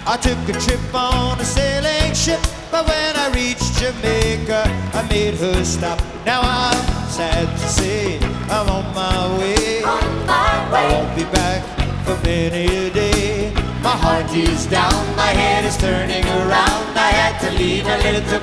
I took a trip on a sailing ship, but when I reached Jamaica, I made her stop. Now I'm sad to say I'm on my way. I won't be back for many a day. My heart is down, my head is turning around. I had to leave a little